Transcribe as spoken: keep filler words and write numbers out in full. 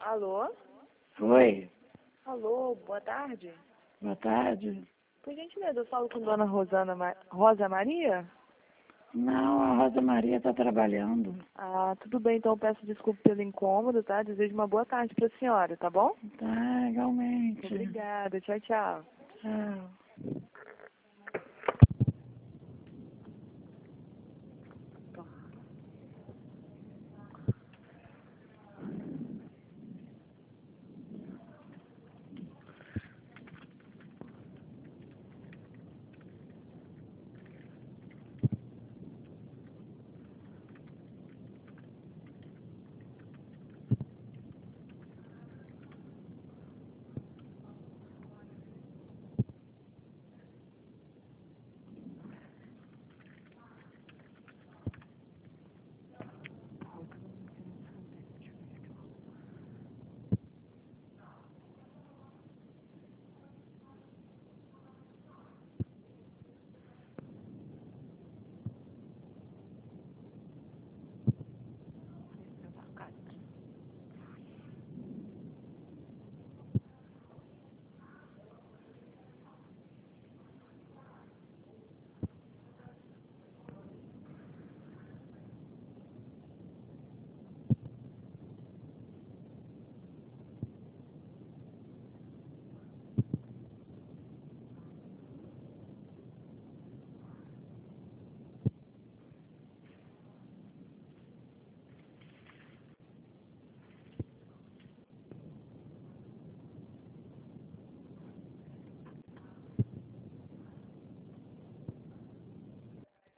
Alô? Oi, Alô, boa tarde. boa tarde. Por gentileza, eu falo com Dona Rosana Ma... Rosa Maria? Não, a Rosa Maria está trabalhando. Ah, tudo bem, então eu peço desculpa pelo incômodo, tá? Desejo uma boa tarde para a senhora, tá bom? Tá, igualmente. Obrigada, tchau, tchau. Tchau.